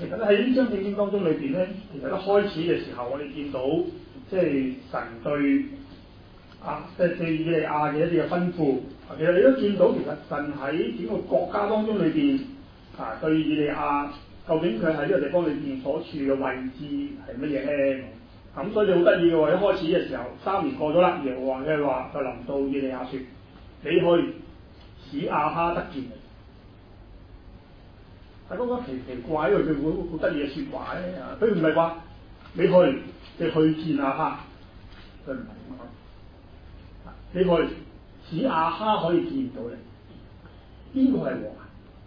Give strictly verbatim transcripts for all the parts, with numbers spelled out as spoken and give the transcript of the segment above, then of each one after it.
其實咧喺呢章聖經當中裏邊咧，其實一開始嘅時候，我哋見到即係神對啊，即係對以利亞嘅一啲嘅吩咐。其實你都見到，其實神喺整個國家當中裏邊啊，對以利亞究竟佢喺呢個地方裏邊所處嘅位置係乜嘢咧？咁所以你好得意嘅喎，一開始嘅時候三年過咗啦，耶和華嘅話就臨到以利亞説：你去使亞哈得見你。大家覺得奇奇怪，因為佢好好得意嘅説話咧，佢唔係話你去，你去見亞哈，佢唔係咁講。你去使亞哈可以見到你，邊個係王啊？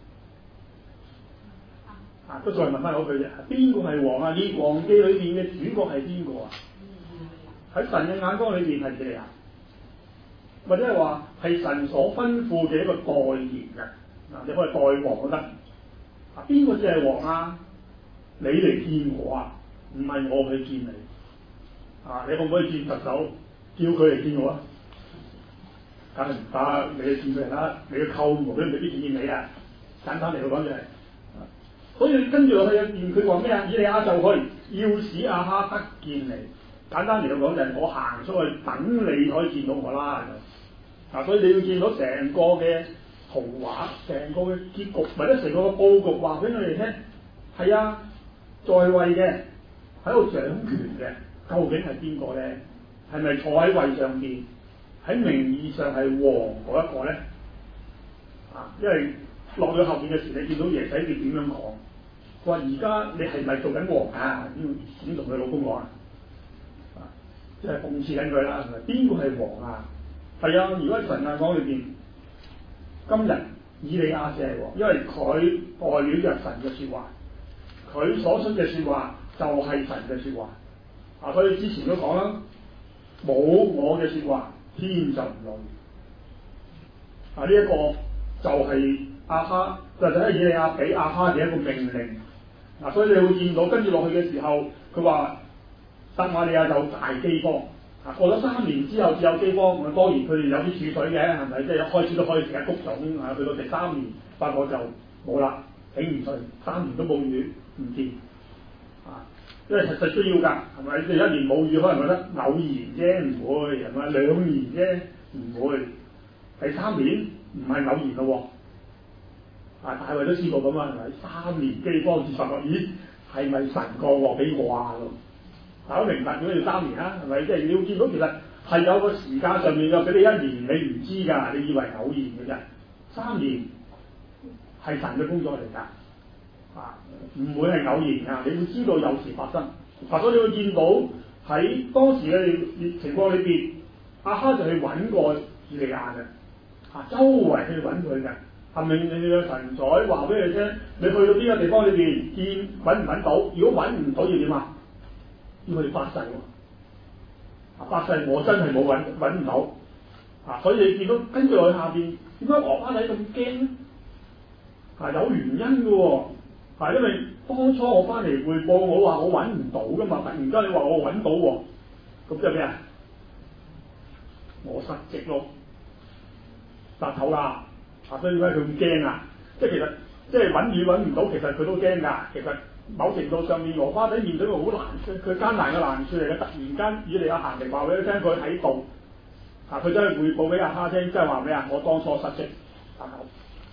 啊，都再問翻嗰句啫，邊個係王啊？列王記裏邊嘅主角係邊個啊？喺神嘅眼光裏邊係以利亞，或者係話係神所吩咐嘅一個代言人。嗱，你可以代王都得。啊，邊個先係王啊？你嚟見我啊，唔係我去見你。啊，你可唔可以見特首？叫佢嚟見我啊？梗係唔得，你去見佢啦，你嘅舅母都未必見你啊。簡單嚟講就係、是，所以跟住落去入邊，佢話咩啊？以利亞就去，要使亞哈得見你。簡單嚟講就係我行出去等你可以見到我啦。嗱、啊，所以你要見到成個嘅圖畫，成個嘅結局，或者成個嘅佈局，話俾我哋聽，係啊，在位嘅喺度掌權嘅，究竟係邊個咧？係咪坐喺位上邊？喺名義上係王嗰一個咧？啊，因為落咗後邊嘅時，你見到耶洗別點樣講？佢話：而家你係咪做緊王啊？點點同佢老公講啊？啊，即係諷刺緊佢啦，係咪？邊個係王啊？係啊，如果喺神眼光裏邊，今日以利亞先係王，因為佢代表着神嘅説話，佢所出嘅説話就係神嘅説話。啊，所以之前都講啦，冇我嘅説話，天就唔落雨。啊，呢、這、一個就係亞哈，就係以利亞俾亞哈嘅一個命令。嗱、啊，所以你會見到跟住落去嘅時候，佢話撒瑪利亞有大饑荒。啊，過咗三年之後至有饑荒，咁當然佢哋有啲儲水嘅，係咪？即係一開始都可以食一谷種，啊，去到第三年發覺就冇啦，頂唔順，三年都冇雨，唔掂。啊，因為實際需要㗎，係咪？即係一年冇雨，可能覺得偶然啫，唔會，係咪？兩年啫，唔會。第三年唔係偶然咯喎。啊，大衛都試過咁啊，係咪？三年饑荒至發覺，咦，係咪神降禍俾我啊？大家明白點解要三年啦？係咪？即係你要見到其實係有個時間上面嘅，俾你一年你唔知㗎，你以為偶然嘅啫。三年係神嘅工作嚟㗎，啊，唔會係偶然㗎。你會知道有時發生。嗱，所以你會見到喺當時嘅情況裏邊，亞哈就去揾過以利亞嘅，啊，周圍去揾佢嘅，係咪？你嘅神宰話俾你聽，你去到邊個地方裏邊見揾唔揾到？如果揾唔到要點啊？要佢哋發誓喎，啊，發誓我真係冇揾揾唔到，啊，所以你見到跟住落去下邊，點解俄巴底咁驚咧？啊，有原因嘅喎，啊，因為當初我翻嚟匯報，我話我揾唔到噶嘛，突然間你話我揾到喎，咁即係咩啊？我失職咯，殺頭啦，啊，所以點解佢咁驚啊？即係其實即係揾魚揾唔到，其實佢都驚㗎，其實。某程度上面，俄巴底面對個好難，佢艱難嘅難處嚟嘅。突然間，以利亞行嚟話俾佢聽，佢喺度，啊，佢真係彙報俾亞哈聽，即係話咩啊？我當初失職，殺頭，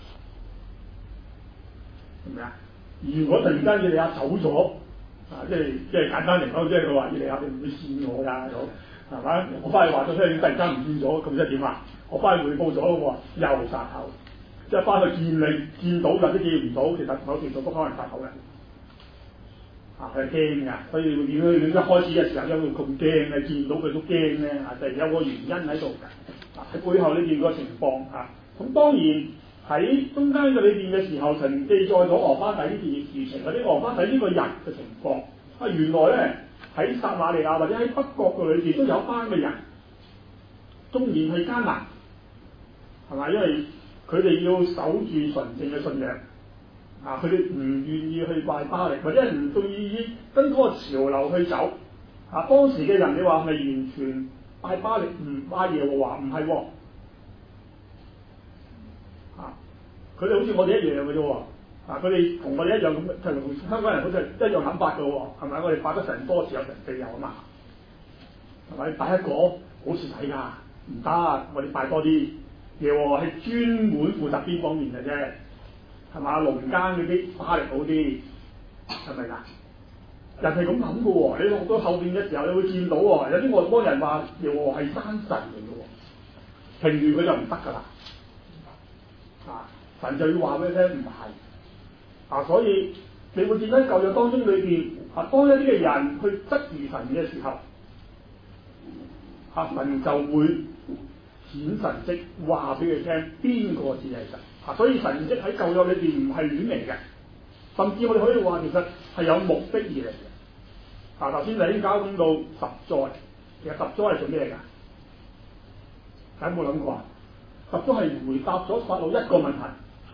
係咪啊？如果突然間以利亞走咗，啊，即係即係簡單嚟講，即係佢話以利亞你唔會線我㗎，好係咪？我翻去話咗聽，突然間唔見咗，咁即係點啊？我翻去彙報咗喎，又殺頭，即係翻去見你見到或者見唔到，其實某程度都可能殺頭嘅。啊，佢係驚㗎，所以點解佢一開始嘅時候因為咁驚咧，見到佢都驚咧，啊，就係有個原因喺度㗎。啊，喺背後呢邊個情況啊，咁當然喺中間嘅裏邊嘅時候，曾記載咗俄巴底呢件事情，或者俄巴底呢個人嘅情況。啊，原來咧喺撒瑪利亞或者喺北國嘅裏邊都有班嘅人，縱然係艱難，係嘛？因為佢哋要守住純正嘅信仰。啊！佢哋唔願意去拜巴力，或者係唔願意跟嗰個潮流去走。啊！當時嘅人，你話係咪完全拜巴力唔拜耶和華？唔係喎。啊！佢哋好似我哋一樣嘅啫喎。 啊，佢哋同我哋一樣咁，同香港人好似一樣諗法嘅喎，係咪？我哋拜得神多，自有神庇佑啊嘛，係咪？拜一個好蝕底㗎，唔得，我哋拜多啲。耶和華係專門負責邊方面嘅啫，係嘛？農耕嗰啲花力好啲，係咪㗎？人係咁諗嘅喎，你落到後邊嘅時候，你會見到喎，有啲外邦人話耶和華係山神嚟嘅喎，評語佢就唔得㗎啦。啊，神就要話俾你聽唔係，啊，所以你會見到舊約當中裏邊，啊，當一啲嘅人去質疑神嘅時候，啊，神就會顯神蹟話俾佢聽邊個至係神。啊，所以神蹟喺舊約裏邊唔係亂嚟嘅，甚至我哋可以話其實係有目的而嚟嘅。啊，頭先你已經交通到十災，其實十災係做咩㗎？大家有冇諗過啊？十災係回答咗法老一個問題。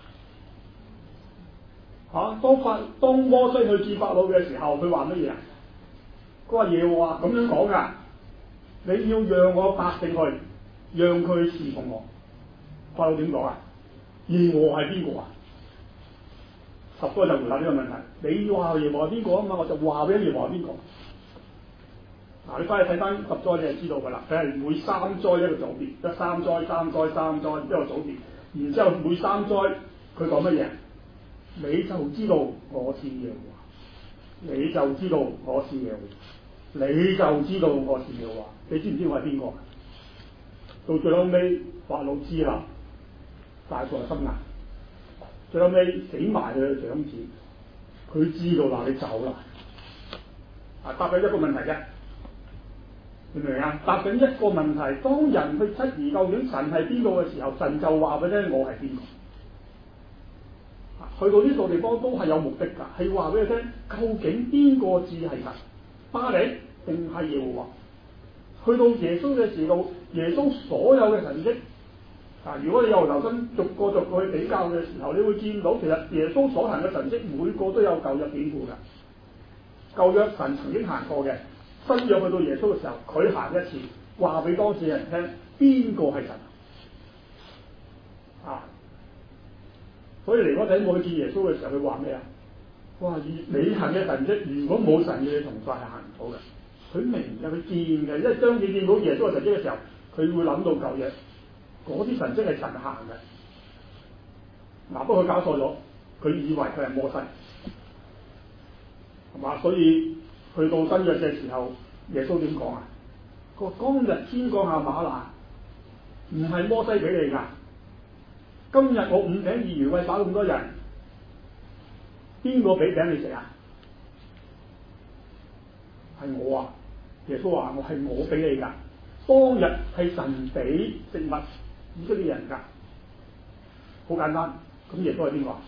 嚇、啊，當法當摩西去見法老嘅時候，佢話乜嘢啊？佢話耶和華咁樣講㗎，你要讓我百姓去，讓佢侍奉我。法老點講啊？耶和華係邊個啊？十災就回答呢個問題。你話耶和華係邊個啊嘛？我就話俾耶和華係邊個。嗱、啊，你翻去睇翻十災，你就知道㗎啦。佢係每三災一個組別，一三災、三災、三災一個組別。然之後每三災佢講乜嘢？你就知道我是耶和華，你就知道我是耶和華，你就知道我是耶和華。你知唔知我係邊個？到最後尾法老知啦，大錯心眼。最後尾死埋佢嘅長子，佢知道啦，你走啦。啊，答緊一個問題啫。明唔明啊？答緊一個問題，當人去質疑究竟神係邊個嘅時候，神就話俾你聽我係邊個。去到呢個地方都係有目的㗎，係話俾你聽究竟邊個至係神，巴力定係耶和華？去到耶穌嘅時候，耶穌所有嘅神蹟啊，如果你由留心逐個逐個去比較嘅時候，你會見到其實耶穌所行嘅神蹟每個都有舊約典故㗎。舊約神曾經行過嘅，新約去到耶穌嘅時候，佢行一次，話俾當事人聽邊個係神啊？所以尼哥底母去見耶穌嘅時候，佢話咩啊？哇！你行嘅神蹟，如果冇神與你同在，係行唔到嘅。佢明嘅，佢見嘅，因為當佢見到耶穌嘅神蹟嘅時候，佢會諗到舊約嗰啲神蹟係神行嘅。嗱、啊，不過佢搞錯咗，佢以為佢係摩西，係嘛？所以去到新約嘅時候，耶穌點講啊？佢話：當日天降下嗎哪，唔係摩西俾你㗎。今日我五餅二魚餵飽咁多人，邊個俾餅你食啊？係我啊！耶穌話：我係我俾你㗎。當日係神俾食物以色列人㗎，好簡單。咁耶穌係邊個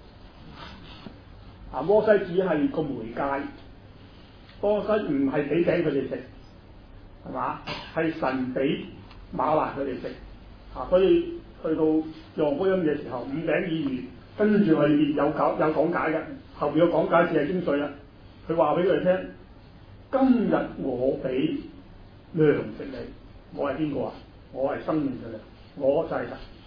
啊？摩西只係個媒介，摩西唔係俾餅佢哋食，係嘛？係神俾嗎哪佢哋食啊！所以去到約翰福音嘅時候，五餅二魚，跟住我哋有講有講解嘅，後邊嘅講解先係精髓啦。佢話俾佢哋聽：今日我俾糧食你，我係邊個啊？我係生命嘅糧，我就係神。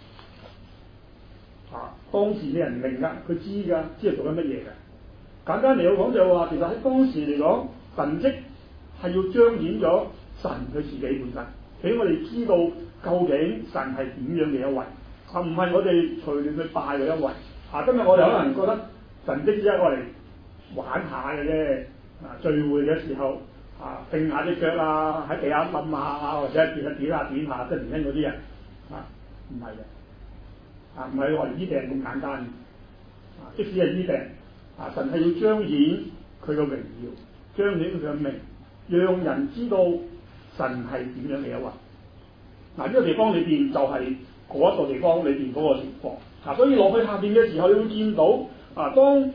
啊，當時嘅人明㗎，佢知㗎，知係做緊乜嘢嘅。簡單嚟講就係話，其實喺當時嚟講，神蹟係要彰顯咗神佢自己本身，俾我哋知道究竟神係點樣嘅一位，啊，唔係我哋隨亂去拜嘅一位。啊，今日我哋可能覺得神蹟只係我嚟玩下嘅啫，啊，聚會嘅時候啊，揈下隻腳啊，喺地下冧下，或者點下點下點下，即係年輕嗰啲人，啊，唔係嘅。啊，唔係話醫病咁簡單，啊，即使係醫病，啊，神係要彰顯佢嘅榮耀，彰顯佢嘅名，讓人知道神係點樣嘅一位。嗱、啊，呢、這個地方裏邊就係嗰一個地方裏邊嗰個情況。嗱、啊，所以落去下邊嘅時候，你會見到，啊，當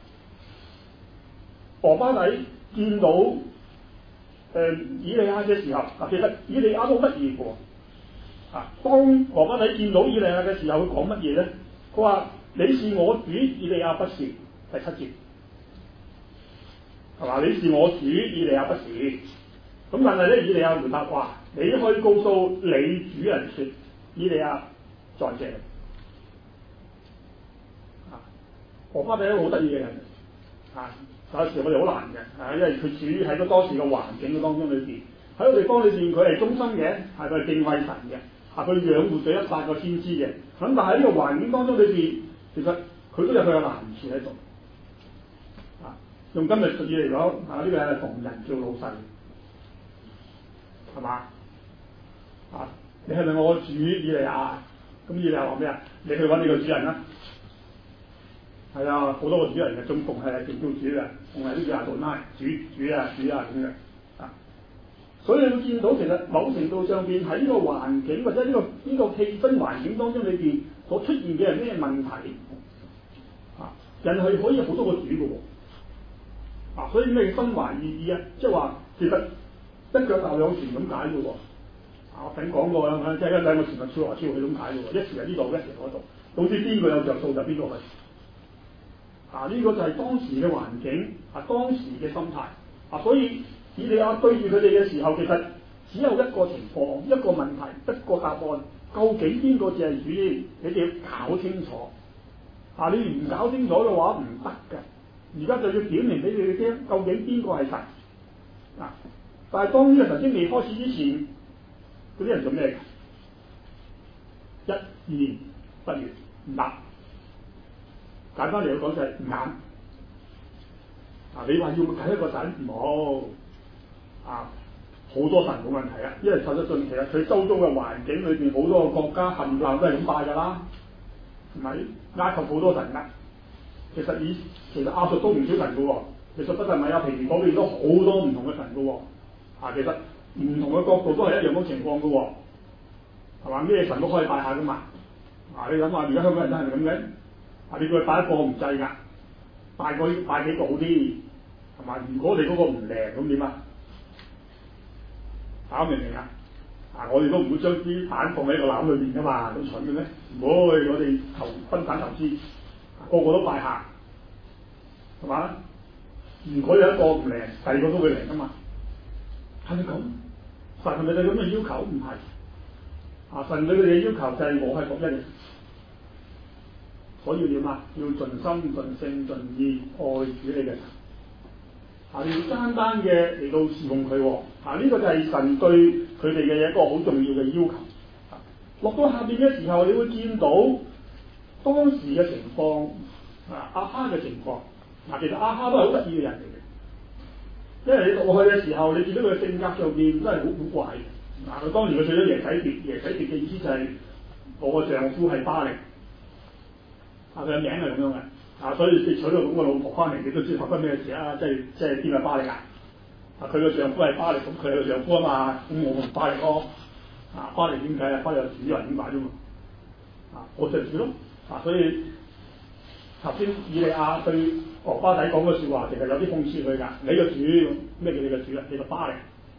俄巴底見到誒、呃、以利亞嘅時候，嗱、啊，其實以利亞都乜嘢嘅喎？啊！當俄巴底見到以利亞嘅時候，佢講乜嘢咧？佢話：你是我主，以利亞不是。第七節係嘛？你是我主，以利亞不是。咁但係咧，以利亞回答話：你可以告訴你主人說，以利亞在這裡。啊！ 俄巴底係一個好得意嘅人啊！有時我哋好難嘅啊，因為佢處於喺個當時嘅環境嘅當中裏邊，喺個地方裏邊佢係忠心嘅，係佢係敬畏神嘅，啊佢養活咗一百個先知嘅。咁但係呢個環境當中裏邊，其實佢都有佢嘅難處喺度。啊，用今日術語嚟講，啊呢、這個係逢人叫老細，係嘛？啊，你係咪我主以利亞？咁以利亞話咩啊？你去揾你個主人啦。係啊，好多個主人嘅，仲逢係叫叫主嘅，逢係都叫阿杜拉主主啊主啊咁嘅啊。所以你會見到其實某程度上邊喺呢個環境或者呢、這個呢、這個氣氛環境當中裏邊所出現嘅係咩問題啊？人係可以好多個主嘅喎，啊，所以咩身懷意義啊？即係話其實一腳踏兩船咁解嘅喎。啊，我聽講過啦，即係一兩個船咪跳來跳去咁解嘅喎，一時喺呢度，一時嗰度，總之邊個有着數就邊個去。啊！呢、這個就係當時嘅環境，啊當時嘅心態，啊所以以利亞對住佢哋嘅時候，其實只有一個情況、一個問題、一個答案，究竟邊個就係主？你哋要搞清楚。啊！你唔搞清楚嘅話唔得嘅。而家就要表明俾你哋聽，究竟邊個係神？啊！但係當呢個神蹟未開始之前，嗰啲人做咩嘅？一言不語，唔答。簡單嚟講就係眼啊！你話要睇一個神唔好啊，好多神冇問題啊，因為實質上其實佢周遭嘅環境裏邊好多個國家冚唪唥都係咁拜㗎啦，係咪？埃及好多神㗎，其實以其實亞述都唔少神㗎喎，其實不但係亞平原嗰邊都好多唔同嘅神㗎喎，啊其實唔同嘅角度都係一樣嘅情況㗎喎，係嘛？咩神都可以拜下㗎嘛，啊你諗下而家香港人都係咪咁嘅？啊！你叫佢拜一個唔制㗎，拜個拜幾個好啲，係嘛？如果你嗰個唔靚咁點啊？搞明唔明啊？啊！我哋都唔會將啲蛋放喺個籃裏邊㗎嘛，咁蠢嘅咩？唔會，我哋投分散投資，個個都拜下，係嘛？如果有一個唔靚，第二個都會嚟㗎嘛？係咪咁？神係咪對咁嘅要求？唔係，啊！神對佢哋嘅要求就係我係獨一嘅。所以要點啊？要盡心、盡性、盡意愛主你嘅神。啊！你要單單嘅嚟到侍奉佢。啊！呢、這個就係神對佢哋嘅一個好重要嘅要求。啊！落到下邊嘅時候，你會見到當時嘅情況。啊！亞哈嘅情況。嗱、啊，其實亞哈都係好得意嘅人嚟嘅。因為你落去嘅時候，你見到佢嘅性格上邊都係好古怪嘅。嗱、啊，佢當年佢娶咗耶洗別，耶洗別嘅意思就係、是、我個丈夫係巴力。啊！佢嘅名係咁樣嘅，啊，所以你娶到咁個老婆翻嚟，你都知發生咩事啊？即係即係邊個巴力啊？啊，佢個丈夫係巴力，咁佢係個丈夫啊嘛，咁我咪巴力咯。啊，巴力點解啊？巴力有主人點解啫嘛？啊，我就主咯。啊，所以頭先以利亞對俄巴底講嘅説話，其實有啲諷刺佢㗎。你個主咩叫你個主啊？你個巴力。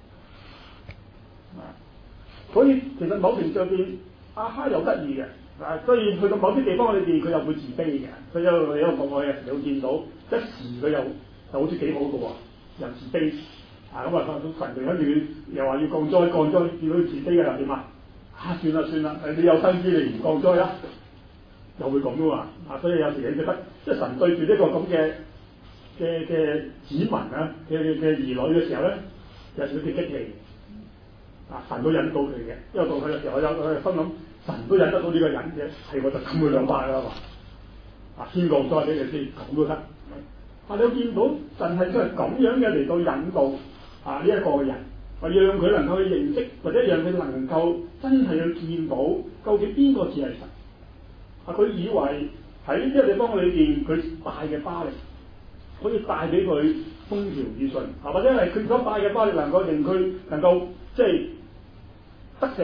啊，所以其實某程度上邊亞哈又得意嘅。啊，所以去到某啲地方裏邊，佢又會自卑嘅。佢有有個我嘅時候見到，一時佢又就好似幾好嘅喎，又自卑。啊，咁啊，神就跟住又話要降災，降災見到佢自卑嘅又點啊？啊，算啦算啦，你有生之你唔降災啦，又會咁嘅喎。啊，所以有時你覺得，即係神對住呢個咁嘅嘅嘅子民啊，嘅嘅兒女嘅時候咧，有少少激氣。啊，神都引到佢嘅，因為到佢嘅時候，我有我係心諗。神都忍得到呢個人嘅，係我就冚佢兩巴啦嘛！啊，先降災俾你先，咁都得。啊，你見到神係真係咁樣嘅嚟到引導啊呢一、這個人，啊讓佢能夠去認識，或者讓佢能夠真係去見到究竟邊個至係神。啊，佢以為喺呢個地方裏邊佢拜嘅巴力，可以帶俾佢風調雨順，啊或者係佢所拜嘅巴力能夠令佢能夠即係得勝。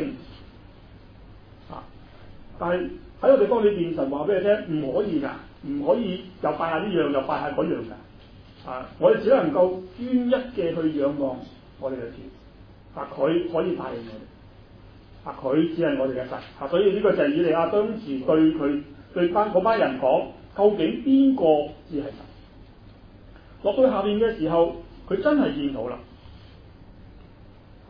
但係喺個地方裏邊，神話俾你聽，唔可以㗎，唔可以又拜下呢樣，又拜下嗰樣㗎。啊，我哋只能夠專一嘅去仰望我哋嘅主。啊，佢可以帶領我哋。啊，佢只係我哋嘅神。啊，所以呢個就係以利亞當時對佢對班嗰班人講，究竟邊個至係神？落到下面嘅時候，佢真係見到啦。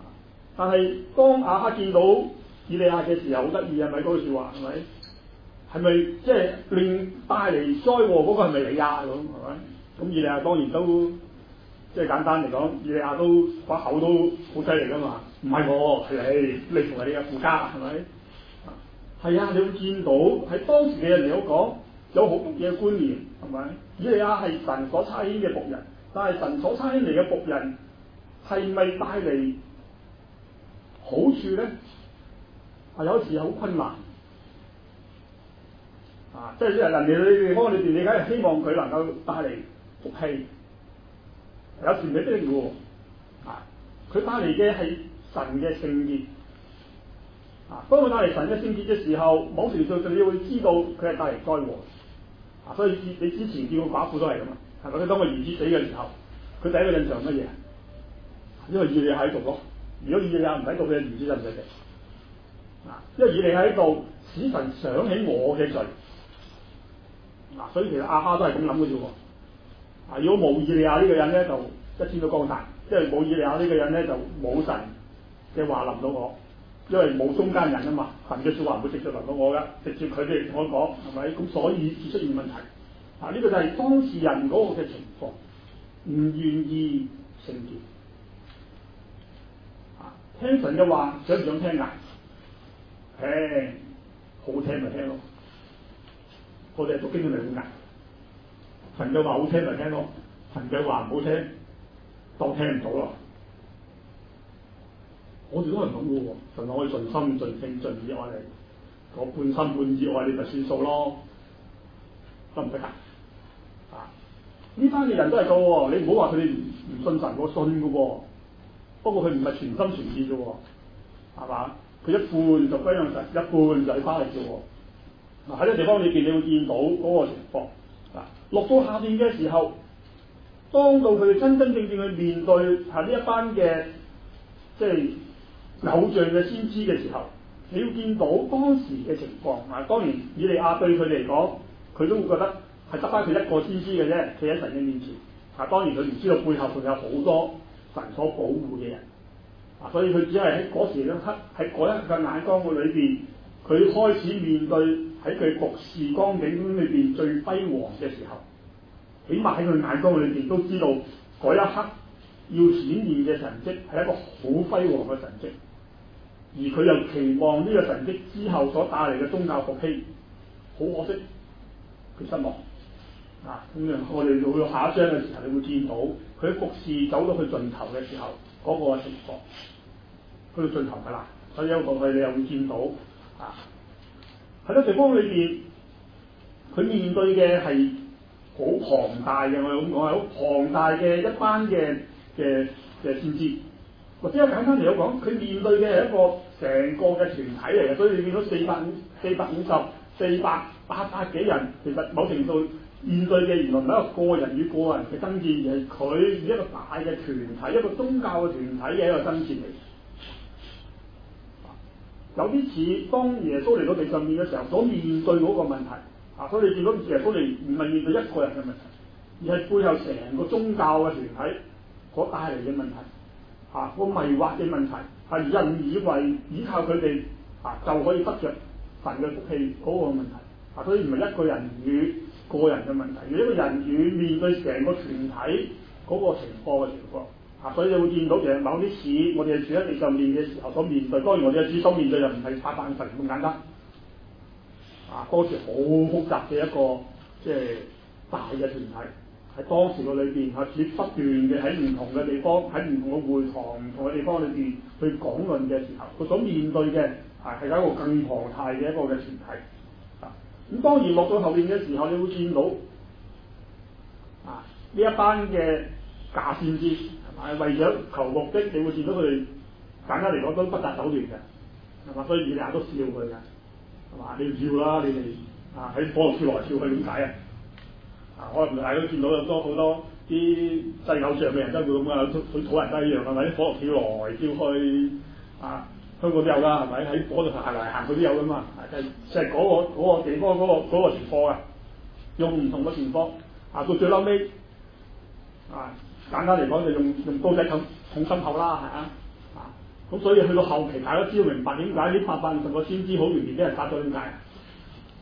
但係當亞哈見到以利亞嘅時候好得意啊！咪嗰句説話係咪？ 係咪即係令帶嚟災禍嗰個係咪你啊？咁係咪？咁以利亞當然都即係簡單嚟講，以利亞都把口都好犀利噶嘛。唔係我，係你，你同係你嘅父家，係咪？係啊，你會見到喺當時嘅人嚟講，有好多嘢觀念，係咪？以利亞係神所差遣嘅僕人，但係神所差遣嚟嘅僕人係咪帶嚟好處咧？係有時好困難。啊！即係啲人人哋你地方裏邊，你梗係希望佢能夠帶嚟福氣，有時未必嘅喎。啊！佢帶嚟嘅係神嘅聖潔。啊！當佢帶嚟神嘅聖潔嘅時候，某程度上你會知道佢係帶嚟災禍。啊！所以你之前見過寡婦都係咁啊，係咪？佢當個兒子死嘅時候，佢第一個印象乜嘢？因為以利亞喺度咯。如果以利亞唔喺度，佢嘅兒子就唔使死。啊！因為以利亞喺度，使神想起我嘅罪。嗱、啊，所以其實亞哈都係咁諗嘅啫喎。啊，如果冇以利亞呢個人咧，就一天都光曬；即係冇以利亞呢個人咧，就冇神嘅話臨到我，因為冇中間人啊嘛。神嘅説話唔會直接臨到我㗎，直接佢哋同我講，係咪？咁所以至出現問題。啊，呢、這個就係當事人嗰個嘅情況，唔願意聖潔。啊，聽神嘅話，想唔想聽啊？聽，好聽咪聽咯。我哋讀經都咪好難，神嘅話好聽咪聽咯，神嘅話唔好聽，當聽唔到咯。我哋都係咁嘅喎，神話我哋盡心盡性盡意愛你，我半心半意愛你咪算數咯，得唔得㗎？啊，呢班嘅人都係咁喎，你唔好話佢哋唔唔信神，我信嘅喎，不過佢唔係全心全意嘅喎，係嘛？佢一半就歸向神，一半就係翻嚟嘅喎。嗱，喺呢個地方裏邊，你會見到嗰個情況。嗱，落到下邊嘅時候，當到佢哋真真正正去面對係呢一班嘅即係偶像嘅先知嘅時候，你要見到當時嘅情況。嗱，當然以利亞對佢哋嚟講，佢都會覺得係得翻佢一個先知嘅啫，企喺神嘅面前。嗱，當然佢唔知道背後仲有好多神所保護嘅人。嗱，所以佢只係喺嗰時嗰刻喺嗰一個眼光嘅裏邊，佢開始面對。喺佢服侍光景裏邊最輝煌嘅時候，起碼喺佢眼光裏邊都知道嗰一刻要顯現嘅神蹟係一個好輝煌嘅神蹟，而佢又期望呢個神蹟之後所帶嚟嘅宗教復興，好可惜佢失望。啊，咁樣我哋到到下一章嘅時候，你會見到佢服侍走到去盡頭嘅時候嗰、那個情況，去到盡頭㗎啦。所以一路去你又會見到啊。喺個地方裏邊，佢面對嘅係好龐大嘅，我哋咁講係好龐大嘅一班嘅嘅嘅先知，或者簡單嚟講，佢面對嘅係一個成個嘅團體嚟嘅，所以你見到四百五、四百五十、四百八百幾人，其實某程度面對嘅原來唔係一個個人與個人嘅爭戰，而係佢以一個大嘅團體、一個宗教嘅團體嘅一個爭戰嚟。有啲似當耶穌嚟到地上面嘅時候所面對嗰個問題，啊，所以你見到耶穌嚟唔係面對一個人嘅問題，而係背後成個宗教嘅團體所帶嚟嘅問題，啊，個迷惑嘅問題，係人以為依靠佢哋啊就可以得着神嘅福氣嗰個問題，啊，所以唔係一個人與個人嘅問題，而一個人與面對成個團體嗰個情況嘅情況。啊，所以你會見到其實某啲事，我哋住喺地上面嘅時候所面對，當然我哋嘅主所面對就唔係八百五十人咁簡單。啊，當時好複雜嘅一個即係大嘅團體，喺當時個裏邊，啊，主不斷嘅喺唔同嘅地方，喺唔同嘅會堂、唔同嘅地方裏邊去講論嘅時候，佢所面對嘅係係一個更龐大嘅一個嘅團體。啊，咁當然落到後邊嘅時候，你會見到啊呢一班嘅假先知。係為咗求目的，你會見到佢哋簡單嚟講都不擇手段嘅，係嘛？所以以利亞都笑佢嘅，係嘛？你唔笑啦，你哋啊喺火度跳來跳去點解啊？啊，可能大家都見到有多好多啲祭偶像嘅人都會咁啊，好土人都一樣係咪？喺火度跳來跳去啊，香港都有㗎，係咪？喺火度行嚟行去都有㗎嘛？就係就係嗰個嗰個地方嗰個嗰個情況啊，用唔同嘅情況啊，到最嬲尾啊。簡單嚟講就用用刀仔捅捅心口啦，係啊，啊咁所以去到後期大家只要明白點解呢八百五十個先知好容易俾人殺咗點解？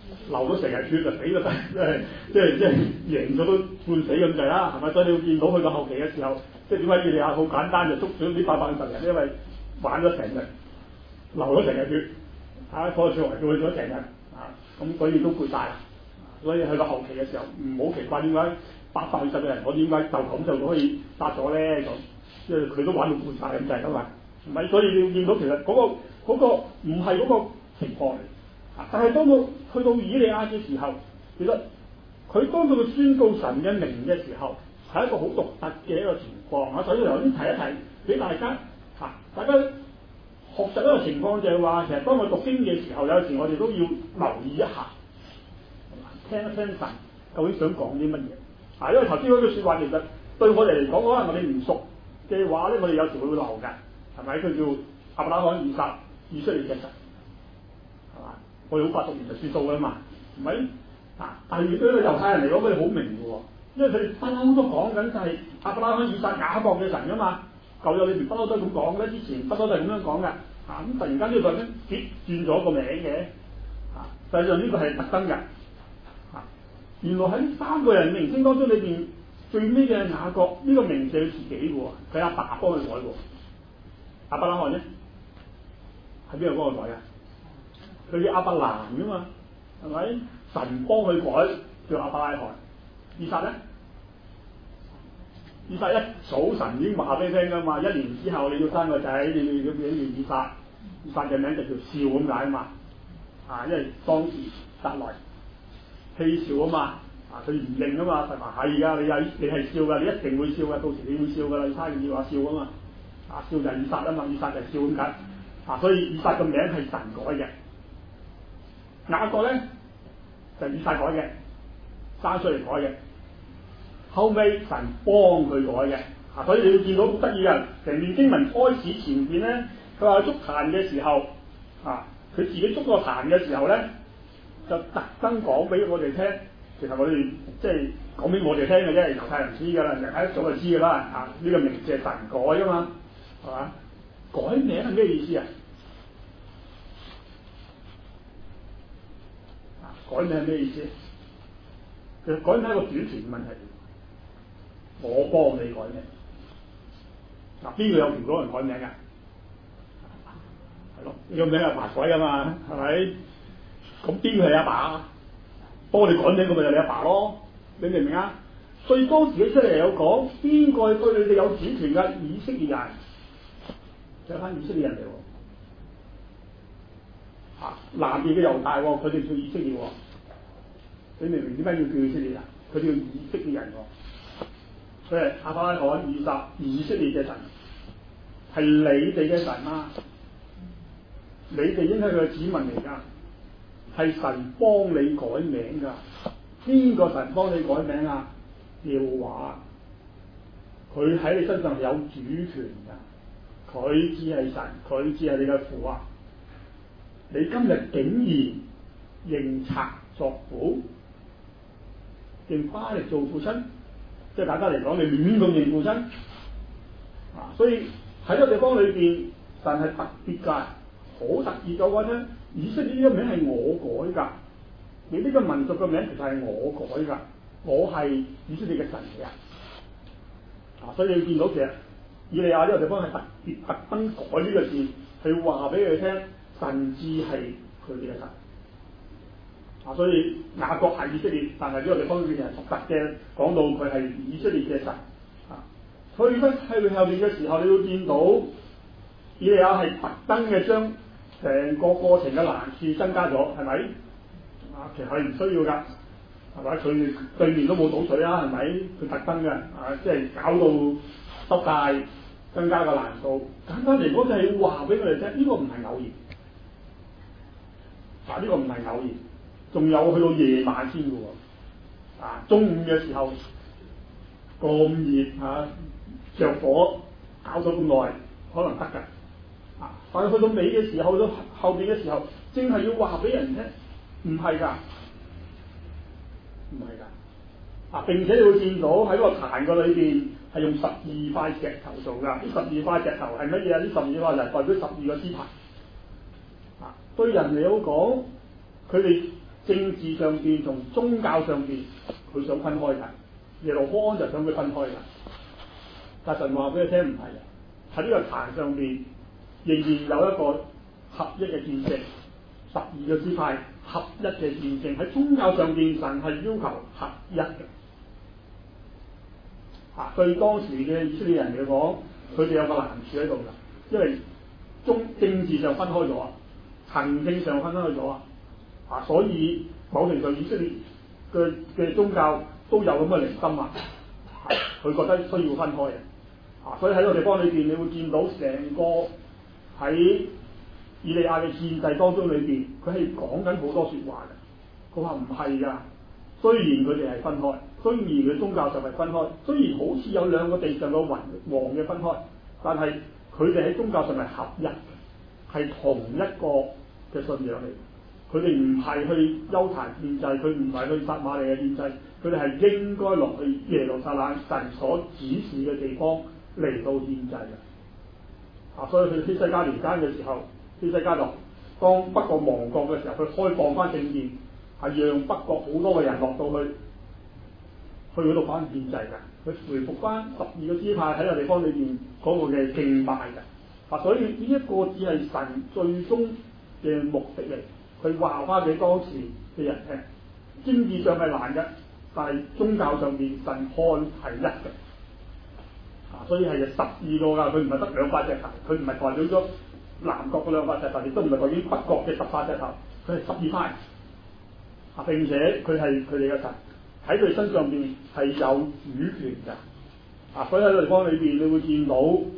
流咗成日血就死啦，即係即係即係贏咗都半死咁滯啦，係咪？所以你會見到去到後期嘅時候，即係點解以利亞好簡單就捉咗呢八百五十人，因為玩咗成日，流咗成日血，啊，所以做嚟做去咗成日，啊，咁所以都攰晒啦。所以去到後期嘅時候，唔好奇怪點解八百五十個人，我點解就咁就可以殺咗咧？咁，即係佢都玩到攰晒咁滯噶嘛，係咪？所以你要見到其實嗰、嗰個嗰、嗰個唔係嗰個情況嚟，啊！但係當到去到以利亞嘅時候，其實佢當到佢宣告神嘅名嘅時候，係一個好獨特嘅一個情況啊！所以我頭先提一提俾大家嚇、啊，大家學習一個情況就係話，其實當我讀經嘅時候，有時我哋都要留意一下。聽一聽神究竟想講啲乜嘢啊？因為頭先嗰句説話其實對我哋嚟講，可能我哋唔熟嘅話咧，我哋有時會漏㗎，係咪？佢叫亞伯拉罕、以撒、以色列嘅神，係嘛？我哋好快讀完就算數㗎嘛，係咪？啊！但係對於猶太人嚟講，佢哋好明嘅喎，因為佢哋不嬲都講緊就係亞伯拉罕、以撒、雅各嘅神㗎嘛。舊約裏邊不嬲都係咁講嘅，之前不嬲都係咁樣講㗎。啊！咁突然間呢個咧轉轉咗個名嘅，啊！實際上呢個係特登㗎。原來喺三個人名稱當中裏邊，最尾嘅雅各呢個名字係佢自己嘅喎，佢阿爸幫佢改喎。亞伯拉罕咧係邊個幫佢改啊？佢叫亞伯蘭㗎嘛，係咪？神幫佢改叫亞伯拉罕。以撒咧，以撒一早神已經話俾你聽㗎嘛，一年之後你要生個仔，你你要叫以撒，以撒嘅名就叫笑咁解啊嘛。啊，因為當時撒來戲笑啊嘛，啊佢唔認啊嘛，神話係㗎，你係你係笑㗎，你一定會笑㗎，到時你會笑㗎啦，你差唔多話笑啊嘛，啊笑就係以撒啊嘛，以撒就係笑咁解，啊所以以撒嘅名係神改嘅，雅各咧就係以撒改嘅，生出嚟改嘅，後尾神幫佢改嘅，啊所以你要見到好得意嘅，成段經文開始前邊咧，佢話捉壇嘅時候，啊佢自己捉個壇嘅時候咧。就特登講俾我哋聽，其實我哋即係講俾我哋聽嘅啫，猶太人知㗎啦，人睇一早就知㗎啦。啊，呢、這個名字係神改㗎嘛，係嘛？改名係咩意思啊？啊，改名係咩意思？其實改名係一個短期嘅問題，我幫你改名。嗱、啊，邊個有權幫人改名㗎？係咯，呢個名係阿爸改㗎嘛，係咪？咁邊個係阿爸？幫我哋改名咁咪就你阿爸咯，你明唔明啊？所以當時佢出嚟有講，邊個對你哋有主權嘅？以色列人，就係翻以色列人嚟喎。啊，南邊嘅猶大喎，佢哋叫以色列喎。你明唔明點解要叫以色列啊？佢哋叫以色列人喎。佢係亞伯拉罕、以撒、以色列嘅神，係你哋嘅神啊！你哋應該係佢嘅子民嚟㗎。係神幫你改名㗎，邊個神幫你改名啊？耶和華，佢喺你身上係有主權㗎，佢只係神，佢只係你嘅父啊！你今日竟然認賊作父，認巴力做父親，即係大家嚟講，你亂咁認父親啊！所以喺個地方裏邊，神係特別㗎，好特別嘅話咧。以色列呢個名係我改㗎，你呢個民族嘅名其實係我改㗎，我係以色列嘅神嚟啊！啊，所以你見到其實以利亞呢個地方係特別特登改呢個字，去話俾佢聽，神至係佢哋嘅神。啊，所以雅各係以色列，但係呢個地方裏邊係獨特嘅，講到佢係以色列嘅神。啊，所以咧喺佢後邊嘅時候，你會見到以利亞係特登嘅將成個過程嘅難處增加咗，係咪？啊，其實係唔需要㗎，係咪？佢對面都冇倒水啊，係咪？佢特登嘅，啊，即係搞到濕界，增加個難度。簡單嚟講就係話俾我哋聽，呢、這個唔係偶然，啊，呢、這個唔係偶然，仲有去到夜晚先嘅喎，啊，中午嘅時候咁熱嚇，着、啊、火搞咗咁耐，可能得㗎。啊！但係去到尾嘅時候，去到後邊嘅時候，正係要話俾人聽，唔係㗎，唔係㗎。啊！並且你會見到喺個壇個裏邊係用十二塊石頭做㗎。呢十二塊石頭係乜嘢啊？呢十二塊就係代表十二個支派。啊！對人嚟講，佢哋政治上邊同宗教上邊，佢想分開㗎。耶羅波安就想佢分開㗎。但神話俾佢聽唔係啊，喺呢個壇上邊仍然有一個合一嘅見證，十二個支派合一嘅見證。喺宗教上邊，神係要求合一嘅。啊，對當時嘅以色列人嚟講，佢哋有個難處喺度㗎，因為中政治上分開咗，行政上分開咗啊，啊，所以某程度以色列嘅嘅宗教都有咁嘅靈心啊，佢覺得需要分開嘅。啊，所以喺個地方裏邊，你會見到成個喺以利亞嘅獻祭當中裏邊，佢係講緊好多説話嘅。佢話唔係㗎，雖然佢哋係分開，雖然佢宗教上係分開，雖然好似有兩個地上嘅雲王嘅分開，但係佢哋喺宗教上係合一嘅，係同一個嘅信仰嚟。佢哋唔係去丘壇獻祭，佢唔係去撒瑪利亞獻祭，佢哋係應該落去耶路撒冷神所指示嘅地方嚟到獻祭嘅。啊，所以佢希西家年間嘅時候，希西家就當北國亡國嘅時候，佢開放翻聖殿，係讓北國好多嘅人落到去去嗰度翻獻祭嘅，佢回復翻十二個支派喺個地方裏邊嗰個嘅敬拜嘅。啊，所以呢一個只係神最終嘅目的嚟。佢話翻俾當時嘅人聽，經義上係難嘅，但係宗教上面神看係一嘅。啊，所以係十二個㗎，佢唔係得兩百隻頭，佢唔係代表咗南國嗰兩百隻頭，亦都唔係代表北國嘅十八隻頭，佢係十二派。啊，並且佢係佢哋嘅神喺佢身上邊係有主權㗎。啊，所以喺個地方裏邊，你會見到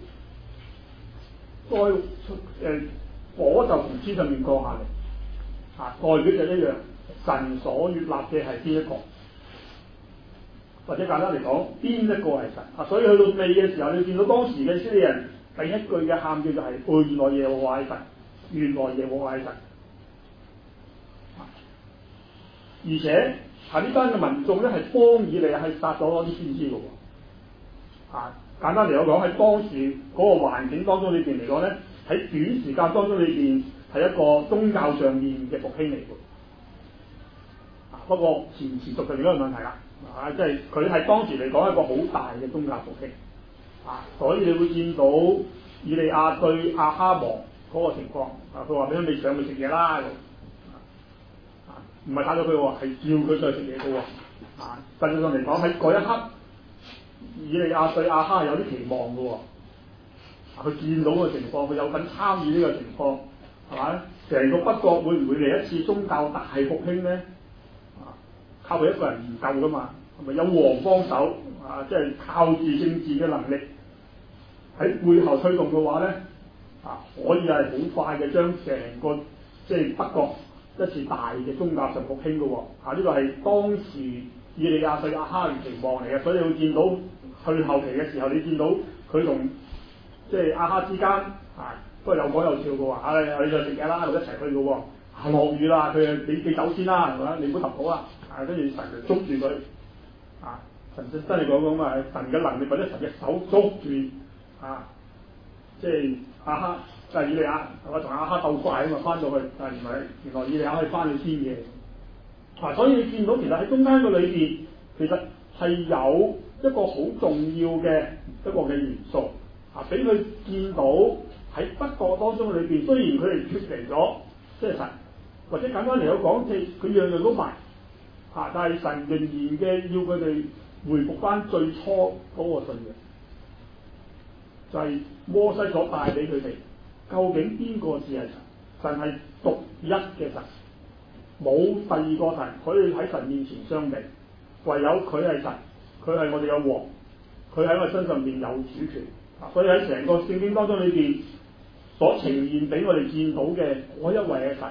災誒火就從天上面降下嚟。啊，代表就一樣，神所悅納嘅係邊一個？或者簡單嚟講，邊一個係神？啊，所以去到尾嘅時候，你見到當時嘅以色列人第一句嘅喊叫就係、是：哦，原來耶和華係神，原來耶和華係神。啊、而且喺呢班嘅民眾咧係幫以利亞係殺咗嗰啲先知嘅喎。啊，簡單嚟講，喺當時嗰個環境當中裏邊嚟講咧，喺短時間當中裏邊。係一個宗教上面嘅復興嚟嘅，啊，不過持唔持續就另一個問題啦，啊，即係佢係當時嚟講一個好大嘅宗教復興，啊，所以你會見到以利亞對亞哈王嗰個情況，啊，佢話俾佢未上去食嘢啦，啊，唔係打咗佢喎，係叫佢上去食嘢嘅喎，啊，實際上嚟講喺嗰一刻，以利亞對亞哈有啲期望嘅喎，啊，佢見到嘅情況，佢有份參與呢個情況。係嘛？成個北國會唔會嚟一次宗教大復興咧？啊，靠佢一個人唔夠噶嘛？係咪有王幫手啊？即係靠住政治嘅能力喺背後推動嘅話咧，啊，可以係好快嘅將成個即係北國一次大嘅宗教上復興嘅喎。啊，呢個係當時以利亞對亞哈嘅期望嚟嘅，所以你會見到去後期嘅時候，你見到佢同即係亞哈之間啊。不過有講有笑嘅喎，啊，你就食嘢啦，一齊去嘅喎。啊，落雨啦，佢你你走先啦，係咪？你唔好揼好啊！啊，跟住神就捉住佢，啊，神真真係講講啊，神嘅能力或者神嘅手捉住啊，即係亞哈，即係以利亞，係嘛？同亞哈鬥快啊嘛，翻到去，但係唔係原來以利亞可以翻去先嘅。啊，所以你見到其實喺中間個裏邊，其實係有一個好重要嘅一個嘅元素，啊，俾佢見到。喺北國當中裏邊，雖然佢哋脫離咗即係神，或者簡單嚟講，即係佢樣樣都埋嚇，但係神仍然嘅要佢哋回復翻最初嗰個信仰，就係、是、摩西所帶俾佢哋。究竟邊個是係神？神係獨一嘅神，冇第二個神可以喺神面前相比，唯有佢係神，佢係我哋嘅王，佢喺我身上邊有主權。所以喺成個聖經當中裏邊。所呈現俾我哋見到嘅嗰一位嘅神，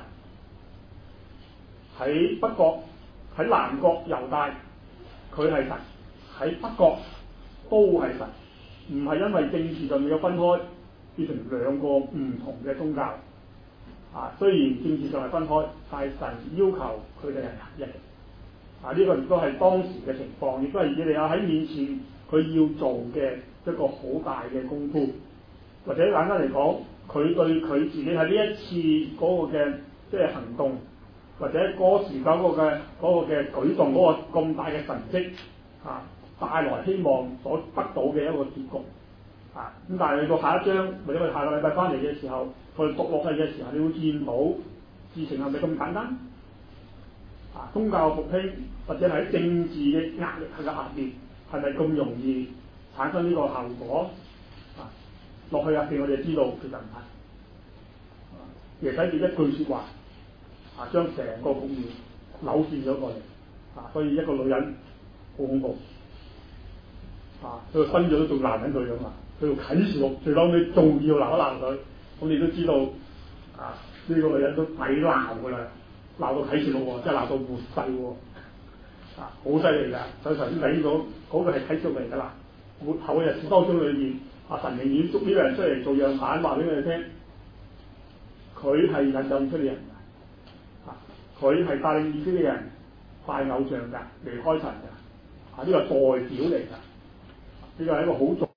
喺北國、喺南國猶大，佢係神；喺北國都係神，唔係因為政治上面嘅分開變成兩個唔同嘅宗教。啊，雖然政治上係分開，但係神要求佢哋係合一。啊，呢、這個亦都係當時嘅情況，亦都係以利亞喺面前佢要做嘅一個好大嘅功夫，或者簡單嚟講。佢對佢自己喺呢一次嗰個嘅即係行動， 或者嗰時嗰個嘅嗰個嘅舉動嗰個咁大嘅神蹟啊，帶來希望所得到嘅一個結局啊。咁但係去到下一章或者我哋下個禮拜翻嚟嘅時候，我哋讀落去嘅時候，你會見到事情係咪咁簡單？啊，宗教復興或者係喺政治嘅壓力下嘅下邊，係咪咁容易產生呢個效果？啊，落去入邊我哋知道其實唔係。耶洗別一句説話，啊，將成個局面扭轉咗過嚟，啊，所以一個女人好恐怖，啊，佢個身咗都仲鬧緊佢咁啊，佢個啟示錄最嬲尾仲要鬧一鬧佢，咁你都知道，啊，呢、這個女人都抵鬧㗎啦，鬧到啟示錄喎，即係鬧到末世喎，啊，好犀利㗎，所以頭先睇到嗰個係啟示錄嚟㗎啦，末後嘅日子當中裏邊，啊，神仍然捉呢個人出嚟做樣板，話俾佢哋聽。佢係引導以色列人㗎，啊，佢係帶領以色列人拜偶像㗎，離開神㗎，啊，呢個係代表嚟㗎，呢個係一個好重。